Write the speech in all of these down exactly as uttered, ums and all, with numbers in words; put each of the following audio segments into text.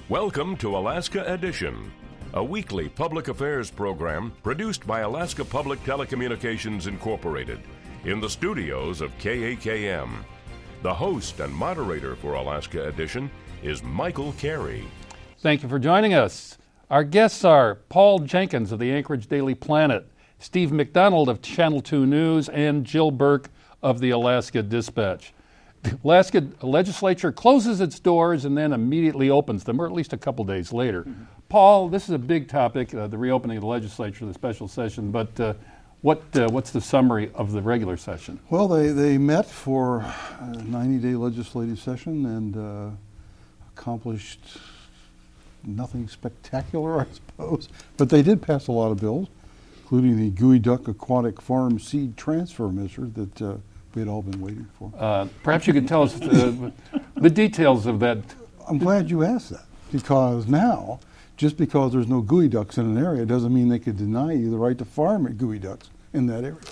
Welcome to Alaska Edition, a weekly public affairs program produced by Alaska Public Telecommunications Incorporated in the studios of K A K M. The host and moderator for Alaska Edition is Michael Carey. Thank you for joining us. Our guests are Paul Jenkins of the Anchorage Daily Planet, Steve McDonald of Channel two News, and Jill Burke of the Alaska Dispatch. The Alaska legislature closes its doors and then immediately opens them, or at least a couple days later. Mm-hmm. Paul, this is a big topic, uh, the reopening of the legislature, the special session, but uh, what uh, what's the summary of the regular session? Well, they, they met for a ninety-day legislative session and uh, accomplished nothing spectacular, I suppose, but they did pass a lot of bills, including the Geoduck Aquatic Farm Seed Transfer measure that uh, we had all been waiting for. Uh, perhaps you could tell us the, the details of that. I'm glad you asked that, because now, just because there's no geoducks in an area doesn't mean they could deny you the right to farm at geoducks in that area.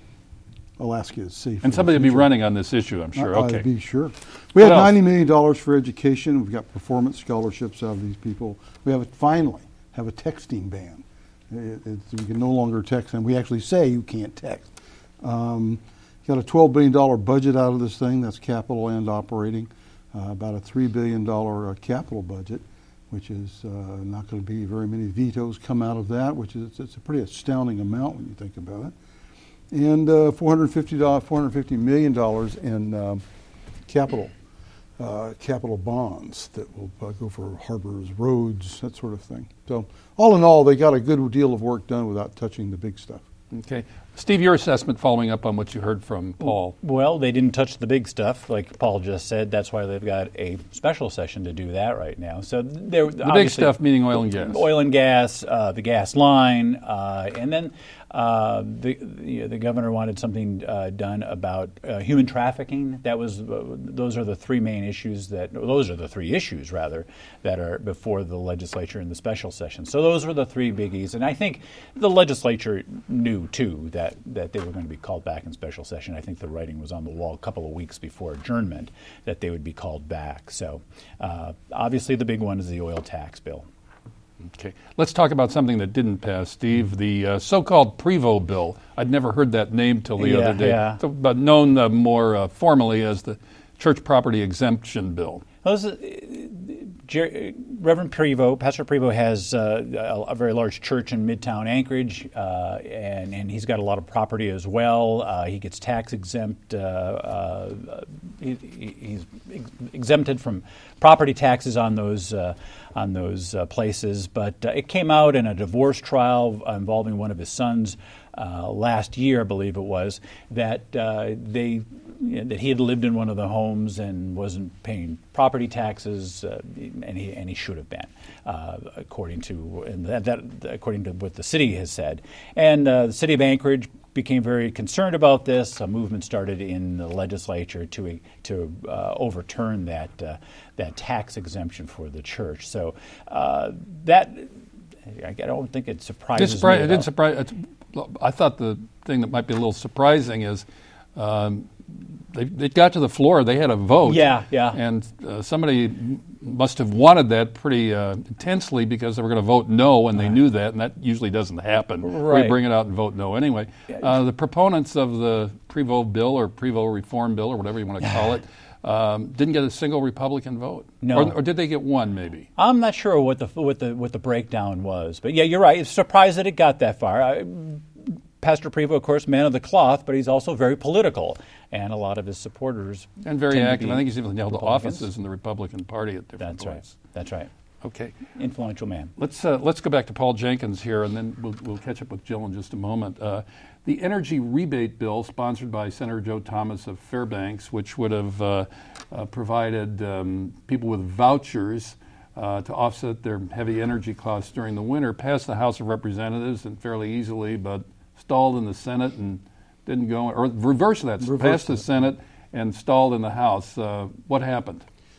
Alaska is safe. And somebody will be running on this issue, I'm sure. Uh, okay. I'd be sure. We had ninety million dollars for education. We've got performance scholarships out of these people. We have a, finally have a texting ban. It, it's, we can no longer text, and we actually say you can't text. Um, got a twelve billion dollars budget out of this thing. That's capital and operating. Uh, about a three billion dollars uh, capital budget, which is uh, not going to be very many vetoes come out of that, which is it's a pretty astounding amount when you think about it. And uh, four hundred fifty million dollars in um, capital uh, capital bonds that will uh, go for harbors, roads, that sort of thing. So all in all, they got a good deal of work done without touching the big stuff. Okay. Steve, your assessment following up on what you heard from Paul. Well, they didn't touch the big stuff, like Paul just said. That's why they've got a special session to do that right now. So they're the big stuff meaning oil and gas. Oil and gas, uh, the gas line, uh, and then uh, the, the the governor wanted something uh, done about uh, human trafficking. That was uh, those are the three main issues that those are the three issues rather that are before the legislature in the special session. So those were the three biggies, and I think the legislature knew too that. that they were going to be called back in special session. I think the writing was on the wall a couple of weeks before adjournment that they would be called back. So uh, obviously the big one is the oil tax bill. Okay. Let's talk about something that didn't pass, Steve, the uh, so-called Prevost bill. I'd never heard that name till the yeah, other day, yeah. so, but known uh, more uh, formally as the Church Property Exemption Bill. Those, uh, Jer- Reverend Prevost, Pastor Prevost has uh, a, a very large church in Midtown Anchorage, uh, and, and he's got a lot of property as well. Uh, he gets tax exempt. Uh, uh, he, he's ex- exempted from property taxes on those uh, on those uh, places. But uh, it came out in a divorce trial involving one of his sons uh, last year, I believe it was, that uh, they. that he had lived in one of the homes and wasn't paying property taxes, uh, and he and he should have been, uh, according to and that, that according to what the city has said. And uh, the city of Anchorage became very concerned about this. A movement started in the legislature to to uh, overturn that uh, that tax exemption for the church. So uh, that I don't think it surprises surpri- me. It didn't surprise. I thought the thing that might be a little surprising is. Um, They, they got to the floor. They had a vote. Yeah, yeah. And uh, somebody m- must have wanted that pretty uh, intensely because they were going to vote no, and they knew that, and that usually doesn't happen. Right. We bring it out and vote no anyway. Uh, the proponents of the Prevost bill or Prevost reform bill or whatever you want to call it um, didn't get a single Republican vote. No. Or, or did they get one maybe? I'm not sure what the what the what the breakdown was, but yeah, you're right. It's surprised that it got that far. I, Pastor Prevost, of course, man of the cloth, but he's also very political, and a lot of his supporters and very active. I think he's even held Republicans. offices in the Republican Party at different That's points. right. That's right. Okay. Influential man. Let's uh, let's go back to Paul Jenkins here, and then we'll, we'll catch up with Jill in just a moment. Uh, the energy rebate bill, sponsored by Senator Joe Thomas of Fairbanks, which would have uh, uh, provided um, people with vouchers uh, to offset their heavy energy costs during the winter, passed the House of Representatives and fairly easily, but stalled in the Senate and didn't go, or reverse that, Reverse passed the that. Senate and stalled in the House. Uh, what happened?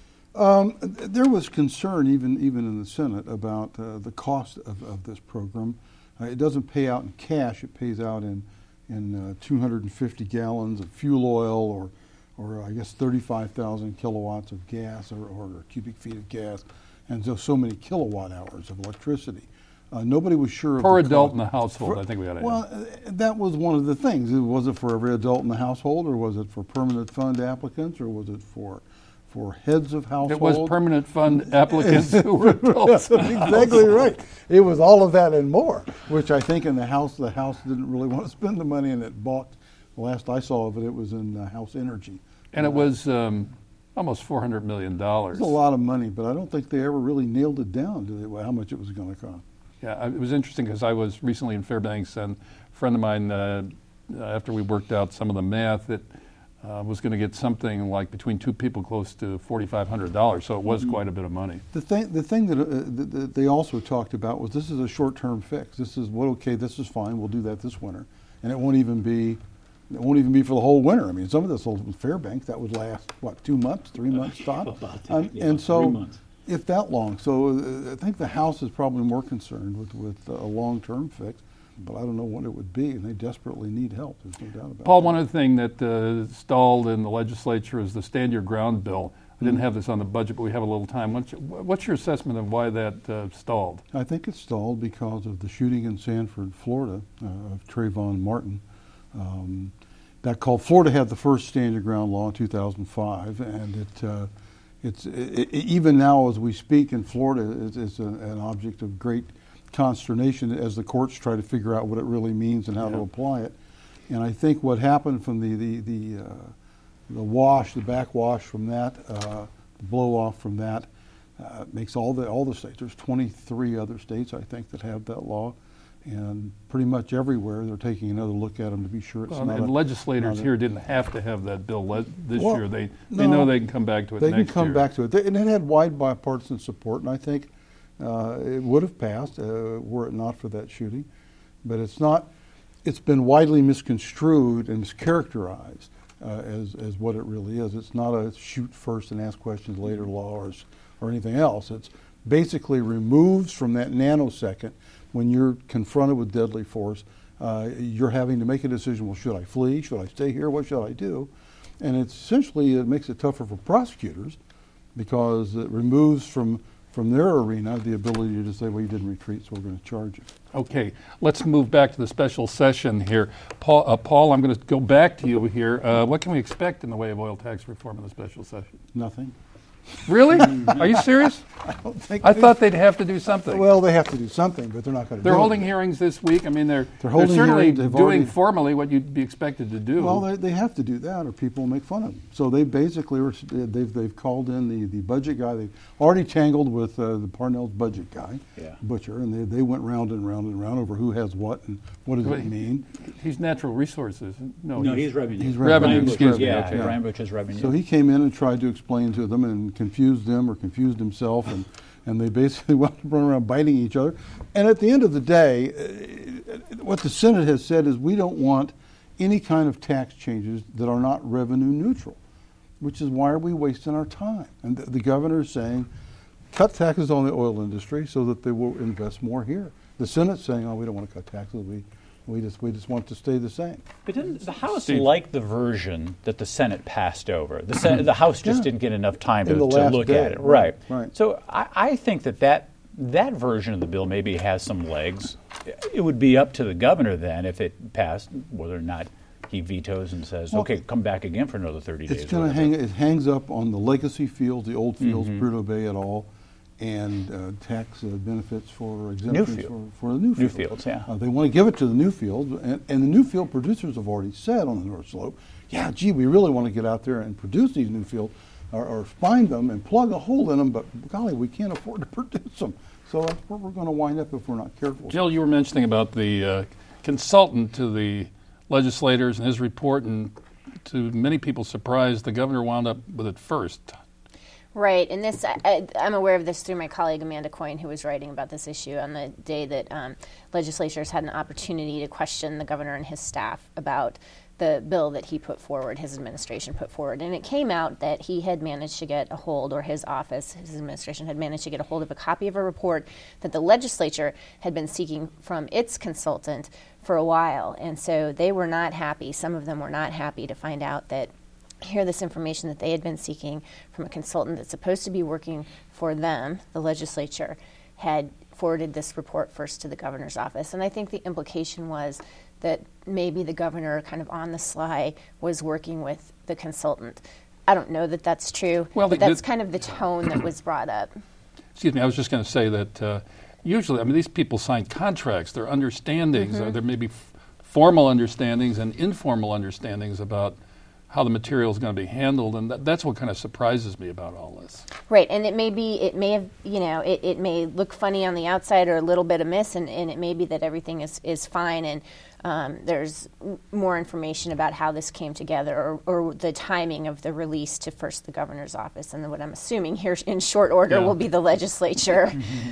Um, there was concern even even in the Senate about uh, the cost of, of this program. Uh, it doesn't pay out in cash; it pays out in in uh, two hundred fifty gallons of fuel oil or or I guess thirty-five thousand kilowatts of gas or, or cubic feet of gas, and so, so many kilowatt hours of electricity. Uh, nobody was sure. Per of the adult cost. in the household, For, I think we ought to Well, uh, that was one of the things. Was it for every adult in the household, or was it for permanent fund applicants, or was it for for heads of household? It was permanent fund applicants who were adults. Exactly right. It was all of that and more, which I think in the House, the House didn't really want to spend the money, and it bought. The last I saw of it, it was in uh, House Energy. And it was um, almost four hundred million dollars. It's a lot of money, but I don't think they ever really nailed it down to the, how much it was going to cost. Yeah, it was interesting because I was recently in Fairbanks, and a friend of mine, uh, after we worked out some of the math, it uh, was going to get something like between two people close to forty-five hundred dollars. So it was mm-hmm. quite a bit of money. The thing, the thing that, uh, that, that they also talked about was this is a short-term fix. This is well, okay. This is fine. We'll do that this winter, and it won't even be. It won't even be for the whole winter. I mean, some of this old Fairbanks that would last what two months, three months, stop, um, yeah, and so. Three months. If that long. So uh, I think the House is probably more concerned with, with a long-term fix, but I don't know what it would be, and they desperately need help. There's no doubt about it. Paul, one other thing that uh, stalled in the legislature is the Stand Your Ground bill. I didn't have this on the budget, but we have a little time. What's your, what's your assessment of why that uh, stalled? I think it stalled because of the shooting in Sanford, Florida, uh, of Trayvon Martin. Um, that called Florida had the first Stand Your Ground law in two thousand five, and it. Uh, It's it, it, even now, as we speak in Florida, it's, it's a, an object of great consternation as the courts try to figure out what it really means and how yeah. to apply it. And I think what happened from the the the, uh, the wash, the backwash from that, uh, the blow off from that, uh, makes all the all the states. There's twenty-three other states, I think, that have that law. And pretty much everywhere, they're taking another look at them to be sure it's well, not. And a, legislators not here didn't have to have that bill le- this well, year. They no, they know they can come back to it they next year. They can come year. back to it. They, and it had wide bipartisan support, and I think uh, it would have passed uh, were it not for that shooting. But it's not. It's been widely misconstrued and mischaracterized uh, as as what it really is. It's not a shoot first and ask questions later law or, or anything else. It's basically removes from that nanosecond. When you're confronted with deadly force, uh, you're having to make a decision, well, should I flee? Should I stay here? What should I do? And it's essentially, it makes it tougher for prosecutors because it removes from, from their arena the ability to say, well, you didn't retreat, so we're going to charge you. Okay, let's move back to the special session here. Paul, uh, Paul I'm going to go back to you here. Uh, what can we expect in the way of oil tax reform in the special session? Nothing. Really? Are you serious? I don't think. I thought they'd have to do something. Well, they have to do something, but they're not going to. They're do holding it. hearings this week. I mean, they're they're, they're certainly hearings. They've doing already, formally what you'd be expected to do. Well, they, they have to do that, or people will make fun of them. So they basically were, they've they've called in the, the budget guy. They've already tangled with uh, the Parnell's budget guy, yeah. Butcher, and they they went round and round and round over who has what and what does but it mean. He's natural resources. No, no, he's, he's revenue. He's revenue. revenue. Excuse me. Yeah, Okay. Brian Butcher's revenue. So he came in and tried to explain to them and confused them or confused himself, and, and they basically wound up running around biting each other. And at the end of the day, uh, what the Senate has said is we don't want any kind of tax changes that are not revenue neutral, which is why are we wasting our time? And the, the governor is saying, cut taxes on the oil industry so that they will invest more here. The Senate's saying, oh, we don't want to cut taxes. We We just we just want to stay the same. But didn't the House Steve. like the version that the Senate passed over? The Senate, the House just Yeah. didn't get enough time to, In the to last look day, at it. right, Right. right. So I, I think that, that that version of the bill maybe has some legs. It would be up to the governor then, if it passed, whether or not he vetoes and says, Well, okay, come back again for another thirty days. It's going to hang. It hangs up on the legacy fields, the old fields, Mhm. Prudhoe Bay et al., and uh, tax uh, benefits for exemptions field. for, for the new New fields. fields, yeah. Uh, they want to give it to the new fields, and, and the new field producers have already said on the North Slope, yeah, gee, we really want to get out there and produce these new fields, or, or find them and plug a hole in them, but golly, we can't afford to produce them. So that's where we're going to wind up if we're not careful. Jill, you were mentioning about the uh, consultant to the legislators and his report, and to many people's surprise, the governor wound up with it first. Right, and this I, I, I'm aware of this through my colleague Amanda Coyne, who was writing about this issue on the day that um, legislators had an opportunity to question the governor and his staff about the bill that he put forward, his administration put forward. And it came out that he had managed to get a hold, or his office, his administration had managed to get a hold of a copy of a report that the legislature had been seeking from its consultant for a while. And so they were not happy, some of them were not happy to find out that here this information that they had been seeking from a consultant that's supposed to be working for them, the legislature, had forwarded this report first to the governor's office. And I think the implication was that maybe the governor, kind of on the sly, was working with the consultant. I don't know that that's true, well, but the, that's the, kind of the tone that was brought up. Excuse me, I was just going to say that uh, usually, I mean, these people sign contracts. Their understandings, mm-hmm. uh, there may be f- formal understandings and informal understandings about how the material is going to be handled, and that, that's what kind of surprises me about all this. Right, and it may be, it may have, you know, it, it may look funny on the outside or a little bit amiss, and, and it may be that everything is, is fine, and um, there's m- more information about how this came together, or, or the timing of the release to first the governor's office, and then what I'm assuming here in short order yeah. will be the legislature.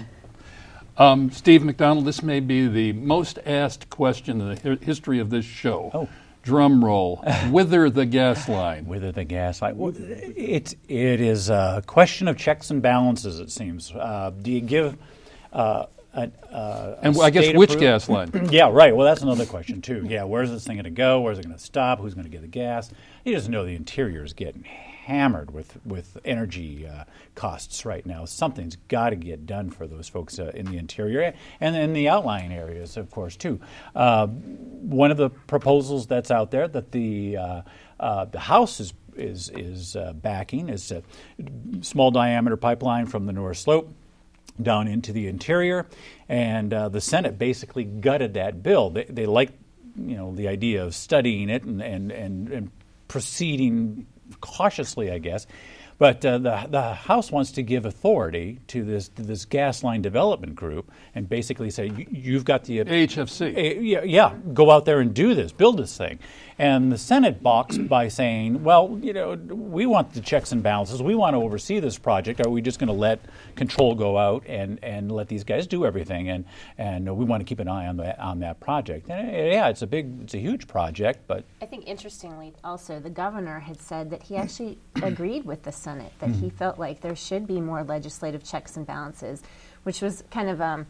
um, Steve McDonald, this may be the most asked question in the hi- history of this show. Oh. Drum roll. Wither the gas line. Wither the gas line. Well, it, it is a question of checks and balances, it seems. Uh, do you give uh, a, a And I guess which gas line? Yeah, right. Well, that's another question, too. Yeah, where's this thing going to go? Where's it going to stop? Who's going to get the gas? You just know the interior is getting hammered with, with energy uh, costs right now. Something's got to get done for those folks uh, in the interior and in the outlying areas, of course, too. Uh, one of the proposals that's out there that the uh, uh, the House is is is uh, backing is a small diameter pipeline from the North Slope down into the interior, and uh, the Senate basically gutted that bill. They, they like, you know, the idea of studying it and and and, and proceeding cautiously, I guess. But uh, the the House wants to give authority to this to this gas line development group and basically say, you've got the... A H F C. Uh, yeah, yeah, go out there and do this, build this thing. And the Senate balks by saying, well, you know, we want the checks and balances. We want to oversee this project. Are we just going to let control go out and, and let these guys do everything? And and we want to keep an eye on that on that project. And uh, yeah, it's a big, it's a huge project, but... I think interestingly also, the governor had said that he actually agreed with the Senate, that mm-hmm. he felt like there should be more legislative checks and balances, which was kind of, um,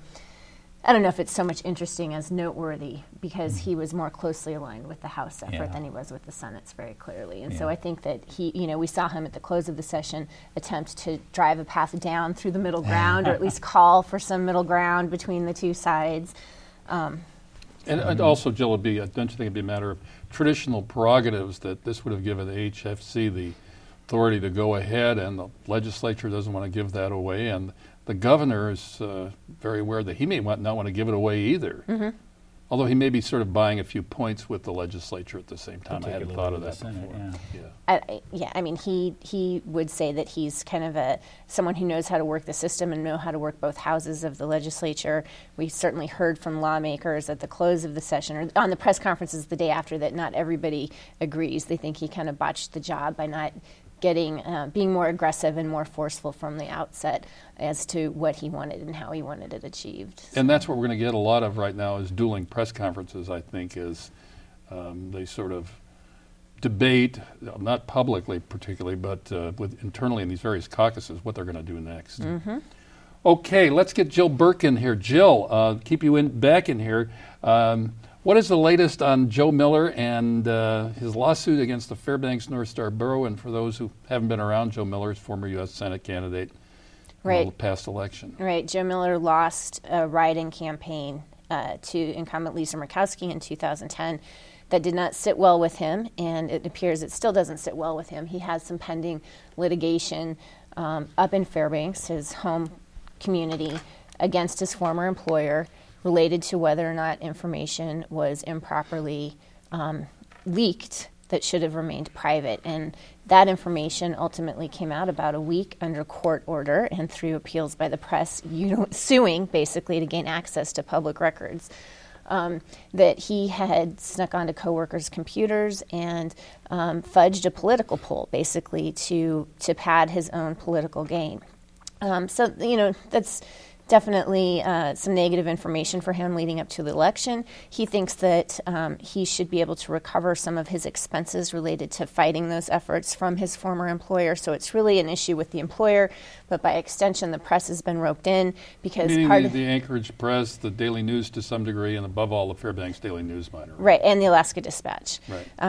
I don't know if it's so much interesting as noteworthy, because he was more closely aligned with the House effort Yeah. than he was with the Senate's, very clearly. And Yeah. so I think that he, you know, we saw him at the close of the session attempt to drive a path down through the middle ground, or at least call for some middle ground between the two sides. Um, And, and also, Jill, it'd be, don't you think it'd be a matter of traditional prerogatives that this would have given the H F C the authority to go ahead, and the legislature doesn't want to give that away, and the governor is uh, very aware that he may want, not want to give it away either. Mm-hmm. Although he may be sort of buying a few points with the legislature at the same time. I hadn't thought of that Senate, before. yeah. Yeah. I, I- yeah, I mean, he he would say that he's kind of a someone who knows how to work the system and know how to work both houses of the legislature. We certainly heard from lawmakers at the close of the session, or on the press conferences the day after, that not everybody agrees. They think he kind of botched the job by not getting, uh, being more aggressive and more forceful from the outset as to what he wanted and how he wanted it achieved. And that's what we're going to get a lot of right now, is dueling press conferences, I think, is um, they sort of debate, not publicly particularly, but uh, with internally in these various caucuses, what they're going to do next. Mm-hmm. Okay, let's get Jill Burke in here. Jill, uh, keep you in back in here. Um, what is the latest on Joe Miller and uh, his lawsuit against the Fairbanks North Star Borough? And for those who haven't been around, Joe Miller is former U S Senate candidate Right. in the past election. Right. Joe Miller lost a write-in campaign uh, to incumbent Lisa Murkowski in two thousand ten. That did not sit well with him, and it appears it still doesn't sit well with him. He has some pending litigation um, up in Fairbanks, his home community, against his former employer, related to whether or not information was improperly um, leaked that should have remained private. And that information ultimately came out about a week under court order and through appeals by the press, you know, suing basically to gain access to public records. Um, that he had snuck onto coworkers' computers and um, fudged a political poll, basically to to pad his own political gain. Um, so you know that's definitely uh, some negative information for him leading up to the election. He thinks that um, he should be able to recover some of his expenses related to fighting those efforts from his former employer. So it's really an issue with the employer, but by extension, the press has been roped in because Meaning part the, of the Anchorage Press, the Daily News to some degree, and above all, the Fairbanks Daily News Miner. right, and the Alaska Dispatch. Right. Um,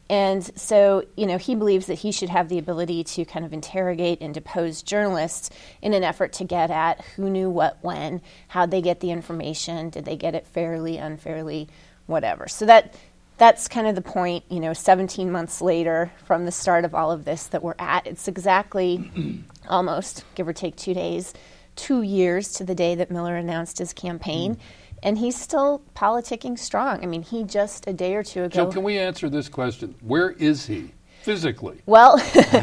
And so, you know, he believes that he should have the ability to kind of interrogate and depose journalists in an effort to get at who knew what when, how'd they get the information, did they get it fairly, unfairly, whatever. So that that's kind of the point, you know, seventeen months later from the start of all of this that we're at. It's exactly almost, give or take two days, two years to the day that Miller announced his campaign. Mm. And he's still politicking strong. I mean, he just a day or two ago... Jill, can we answer this question? Where is he physically? Well,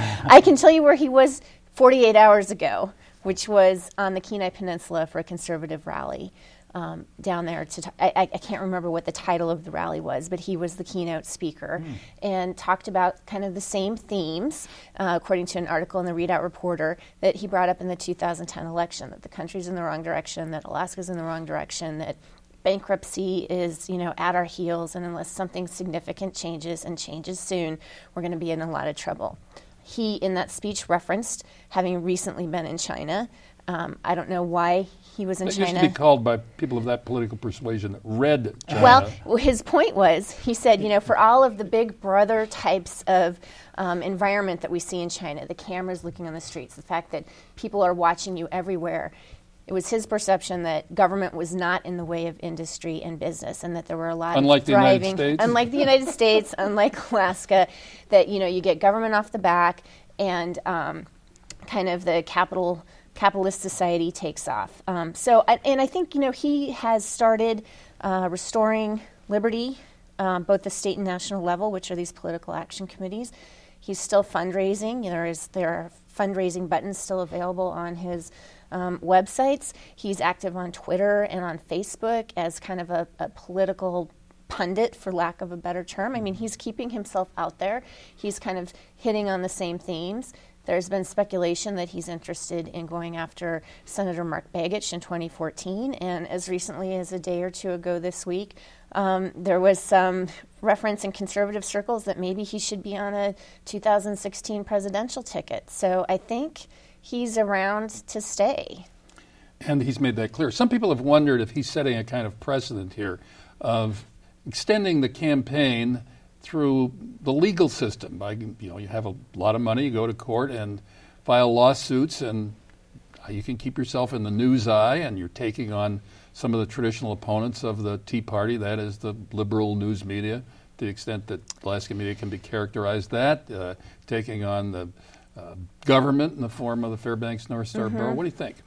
I can tell you where he was forty-eight hours ago, which was on the Kenai Peninsula for a conservative rally um, down there. To t- I, I can't remember what the title of the rally was, but he was the keynote speaker mm. and talked about kind of the same themes, uh, according to an article in the Readout Reporter, that he brought up in the two thousand ten election, that the country's in the wrong direction, that Alaska's in the wrong direction, that bankruptcy is, you know, at our heels, and unless something significant changes and changes soon, we're going to be in a lot of trouble. He, in that speech, referenced having recently been in China. Um, I don't know why he was in that China. Used to be called by people of that political persuasion red China. Well, his point was, he said, you know, for all of the big brother types of um, environment that we see in China, the cameras looking on the streets, the fact that people are watching you everywhere, it was his perception that government was not in the way of industry and business, and that there were a lot unlike of thriving, the United States, unlike the United States, unlike Alaska, that, you know, you get government off the back and um, kind of the capital capitalist society takes off. Um, so, and I think, you know, he has started uh, restoring liberty, um, both the state and national level, which are these political action committees. He's still fundraising. There is there are fundraising buttons still available on his Um, websites. He's active on Twitter and on Facebook as kind of a, a political pundit, for lack of a better term. I mean, he's keeping himself out there. He's kind of hitting on the same themes. There's been speculation that he's interested in going after Senator Mark Begich in twenty fourteen, and as recently as a day or two ago this week, um, there was some reference in conservative circles that maybe he should be on a two thousand sixteen presidential ticket. So I think he's around to stay. And he's made that clear. Some people have wondered if he's setting a kind of precedent here of extending the campaign through the legal system. By, you know, you have a lot of money, you go to court and file lawsuits, and you can keep yourself in the news eye, and you're taking on some of the traditional opponents of the Tea Party, that is the liberal news media, to the extent that Alaska media can be characterized that, uh, taking on the Uh, government in the form of the Fairbanks North Star mm-hmm. Borough. What do you think?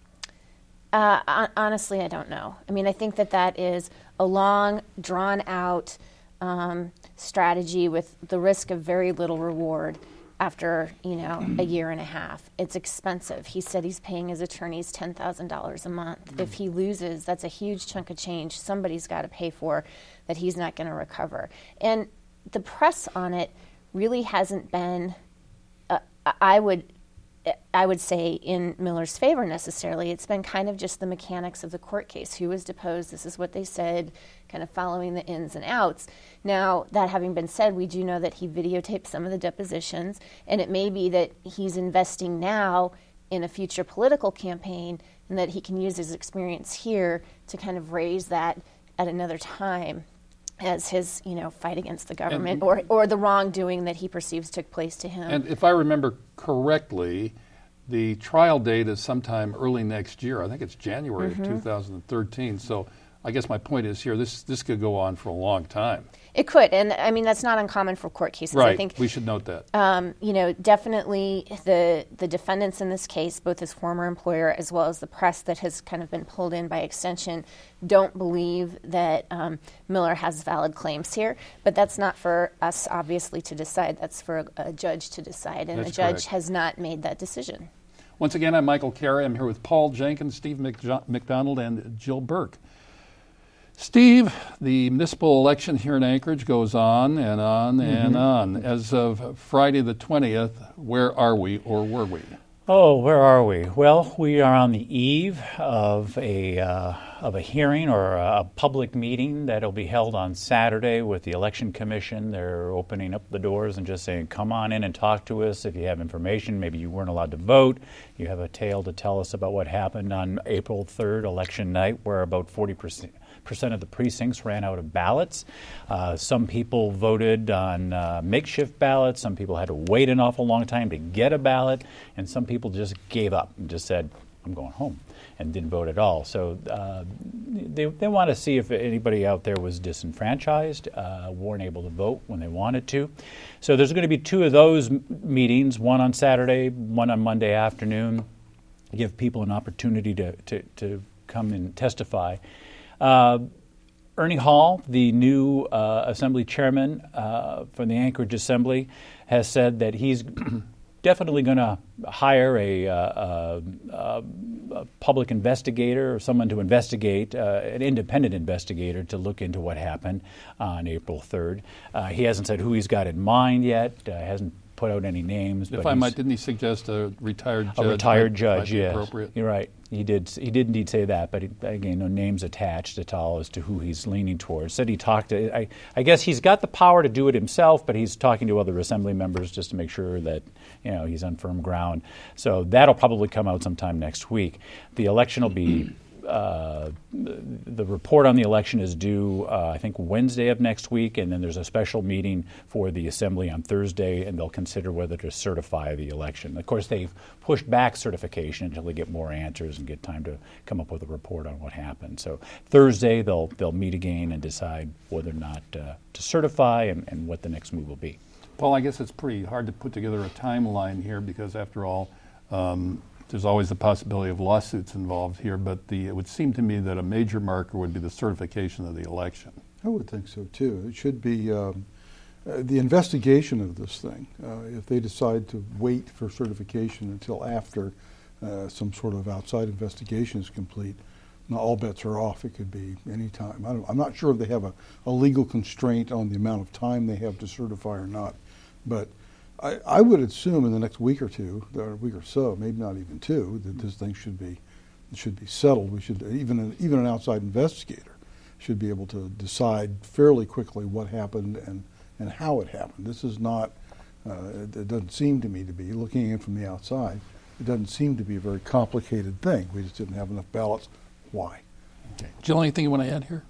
Uh, honestly, I don't know. I mean, I think that that is a long, drawn-out um, strategy with the risk of very little reward after, you know, a year and a half. It's expensive. He said he's paying his attorneys ten thousand dollars a month. Mm. If he loses, that's a huge chunk of change somebody's got to pay for that he's not going to recover. And the press on it really hasn't been... I would I would say in Miller's favor necessarily. It's been kind of just the mechanics of the court case. Who was deposed? This is what they said, kind of following the ins and outs. Now, that having been said, we do know that he videotaped some of the depositions, and it may be that he's investing now in a future political campaign and that he can use his experience here to kind of raise that at another time as his, you know, fight against the government, and, or or the wrongdoing that he perceives took place to him. And if I remember correctly, the trial date is sometime early next year. I think it's January mm-hmm. of two thousand thirteen. So I guess my point is here, this this could go on for a long time. It could, and I mean, that's not uncommon for court cases. Right, I think, we should note that. Um, you know, definitely the the defendants in this case, both his former employer as well as the press that has kind of been pulled in by extension, don't believe that um, Miller has valid claims here. But that's not for us, obviously, to decide. That's for a, a judge to decide, and that's the judge correct. has not made that decision. Once again, I'm Michael Carey. I'm here with Paul Jenkins, Steve McJ- McDonald, and Jill Burke. Steve, the municipal election here in Anchorage goes on and on mm-hmm. and on. As of Friday the twentieth, where are we, or were we? Oh, where are we? Well, we are on the eve of a uh, of a hearing or a public meeting that will be held on Saturday with the Election Commission. They're opening up the doors and just saying, come on in and talk to us if you have information. Maybe you weren't allowed to vote. You have a tale to tell us about what happened on April third, election night, where about forty percent percent of the precincts ran out of ballots. Uh, some people voted on uh, makeshift ballots. Some people had to wait an awful long time to get a ballot. And some people just gave up and just said, I'm going home, and didn't vote at all. So uh, they, they want to see if anybody out there was disenfranchised, uh, weren't able to vote when they wanted to. So there's going to be two of those m- meetings, one on Saturday, one on Monday afternoon, give people an opportunity to, to, to come and testify. Uh, Ernie Hall, the new uh, Assembly chairman uh, from the Anchorage Assembly, has said that he's definitely going to hire a, uh, a, a public investigator or someone to investigate, uh, an independent investigator to look into what happened on April third. Uh, he hasn't said who he's got in mind yet, uh, hasn't put out any names. If but I might, didn't he suggest a retired judge? A retired might, judge, might be yes. Appropriate? You're right. He did He did indeed say that, but he, again, no names attached at all as to who he's leaning towards. Said he talked to, I, I guess he's got the power to do it himself, but he's talking to other assembly members just to make sure that, you know, he's on firm ground. So that'll probably come out sometime next week. The election will be Uh, the, the report on the election is due, uh, I think, Wednesday of next week, and then there's a special meeting for the Assembly on Thursday, and they'll consider whether to certify the election. Of course, they've pushed back certification until they get more answers and get time to come up with a report on what happened. So Thursday, they'll they'll meet again and decide whether or not uh, to certify and, and what the next move will be. Paul, I guess it's pretty hard to put together a timeline here because, after all, um, there's always the possibility of lawsuits involved here, but the, it would seem to me that a major marker would be the certification of the election. I would think so, too. It should be um, uh, the investigation of this thing. Uh, if they decide to wait for certification until after uh, some sort of outside investigation is complete, now all bets are off. It could be any time. I don't, I'm not sure if they have a, a legal constraint on the amount of time they have to certify or not, but I, I would assume in the next week or two, or a week or so, maybe not even two, that this thing should be should be settled. We should even an, even an outside investigator should be able to decide fairly quickly what happened and, and how it happened. This is not. Uh, it, it doesn't seem to me to be looking in from the outside. It doesn't seem to be a very complicated thing. We just didn't have enough ballots. Why? Okay. Jill, anything you want to add here?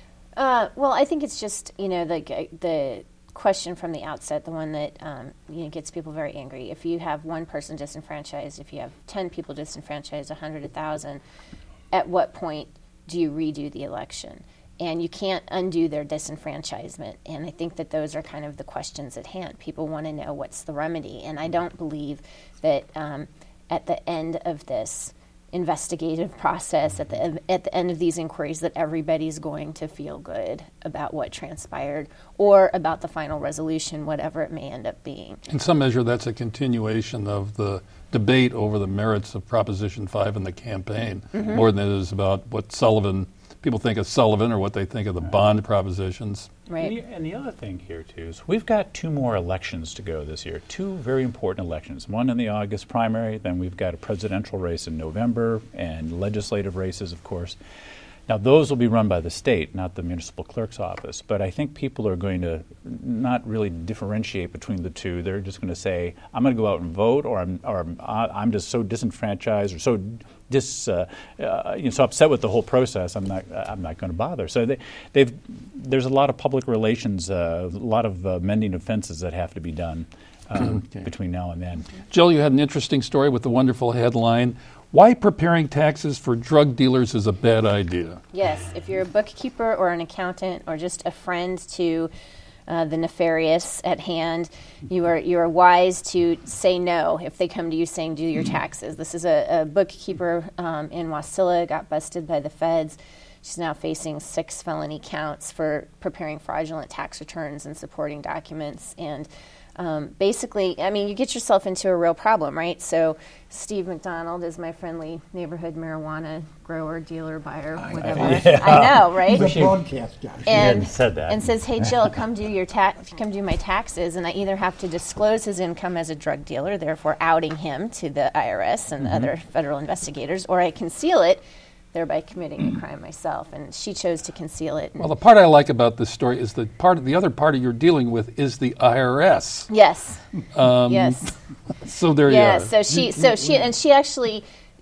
Uh, well, I think it's just you know the the. question from the outset, the one that um, you know gets people very angry. If you have one person disenfranchised, if you have ten people disenfranchised, a hundred, a thousand, at what point do you redo the election? And you can't undo their disenfranchisement. And I think that those are kind of the questions at hand. People want to know what's the remedy. And I don't believe that um, at the end of this investigative process, at the at the end of these inquiries, that everybody's going to feel good about what transpired or about the final resolution, whatever it may end up being. In some measure, that's a continuation of the debate over the merits of Proposition five in the campaign, mm-hmm. more than it is about what Sullivan, people think of Sullivan or what they think of the bond propositions. Right. And the, and the other thing here, too, is we've got two more elections to go this year, two very important elections, one in the August primary, then we've got a presidential race in November, and legislative races, of course. Now, those will be run by the state, not the municipal clerk's office, but I think people are going to not really differentiate between the two. They're just going to say, I'm going to go out and vote, or I'm, or I'm just so disenfranchised or so dis, uh, uh, you know, so upset with the whole process, I'm not, I'm not going to bother. So they, they've, there's a lot of public relations, uh, a lot of uh, mending of fences that have to be done um, okay. between now and then. Jill, you had an interesting story with the wonderful headline, Why Preparing Taxes for Drug Dealers is a Bad Idea. Yes, if you're a bookkeeper or an accountant or just a friend to uh, the nefarious at hand, you are you are wise to say no if they come to you saying do your taxes. This is a, a bookkeeper um, in Wasilla, got busted by the feds. She's now facing six felony counts for preparing fraudulent tax returns and supporting documents. And Um, basically, I mean, you get yourself into a real problem, right? So Steve McDonald is my friendly neighborhood marijuana grower, dealer, buyer, whatever. Yeah. I know, right? The broadcast guy. And, said that. and says, "Hey, Jill, come do your ta- come do my taxes." And I either have to disclose his income as a drug dealer, therefore outing him to the I R S and mm-hmm. other federal investigators, or I conceal it, thereby committing a crime myself. And she chose to conceal it. Well, the part I like about this story is that part of the other party you're dealing with is the I R S. Yes. Um, yes. So there yeah, you are. Yeah. So she, so she, and she actually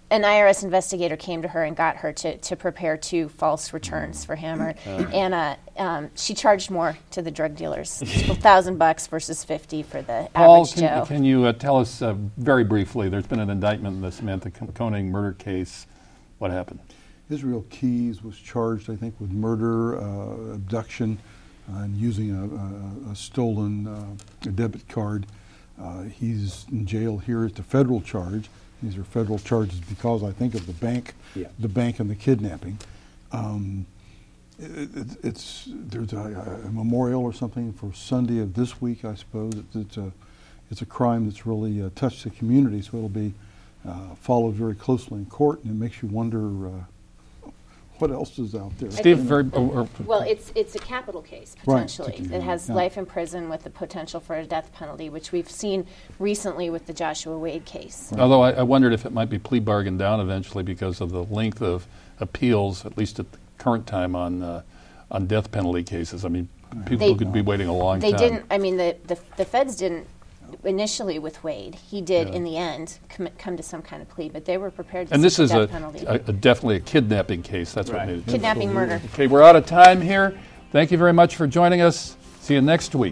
an I R S investigator came to her and got her to, to prepare two false returns for him, or, and uh, um, she charged more to the drug dealers, a thousand bucks versus fifty for the Paul, average can, Joe. can you uh, tell us uh, very briefly? There's been an indictment in the Samantha Koenig murder case. What happened? Israel Keys was charged, I think, with murder, uh, abduction, uh, and using a, a, a stolen uh, a debit card. Uh, he's in jail here. It's a federal charge. These are federal charges because I think of the bank, yeah. the bank and the kidnapping. Um, it, it, it's there's a, a memorial or something for Sunday of this week, I suppose. It's, it's a it's a crime that's really uh, touched the community, so it'll be uh, followed very closely in court, and it makes you wonder. Uh, What else is out there? Steve, very, or, or, Well, it's it's a capital case, Right. potentially. It has Yeah. life in prison with the potential for a death penalty, which we've seen recently with the Joshua Wade case. although I, I wondered if it might be plea bargained down eventually because of the length of appeals, at least at the current time, on uh, on death penalty cases. I mean, people They- could be waiting a long They time. didn't, I mean, the, the, the feds didn't initially with Wade. He did, Yeah. in the end, commit, come to some kind of plea, but they were prepared to And this seek is the a, death penalty. a, a definitely a kidnapping case. That's Right. what made it. Kidnapping, murder. Okay, we're out of time here. Thank you very much for joining us. See you next week.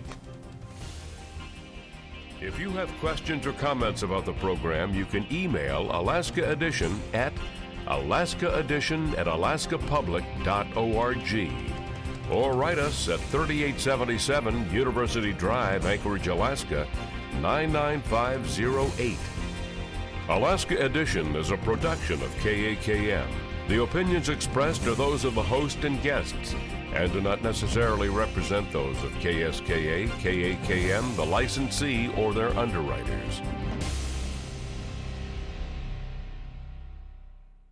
If you have questions or comments about the program, you can email Alaska Edition at alaskaedition at alaska public dot org or write us at thirty-eight seventy-seven University Drive, Anchorage, Alaska, nine nine five zero eight. Alaska Edition is a production of K A K M. The opinions expressed are those of the host and guests and do not necessarily represent those of K S K A, K A K M, the licensee, or their underwriters.